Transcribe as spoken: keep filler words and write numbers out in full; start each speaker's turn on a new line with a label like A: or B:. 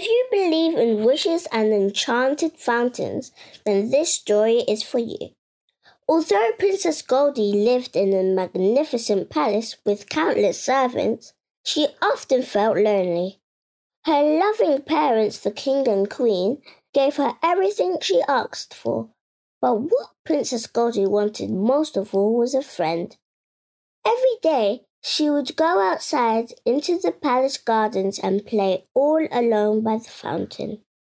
A: If you believe in wishes and enchanted fountains, then this story is for you. Although Princess Goldie lived in a magnificent palace with countless servants, she often felt lonely. Her loving parents, the king and queen, gave her everything she asked for. But what Princess Goldie wanted most of all was a friend. Every day, she would go outside into the palace gardens and play all alone by the fountain.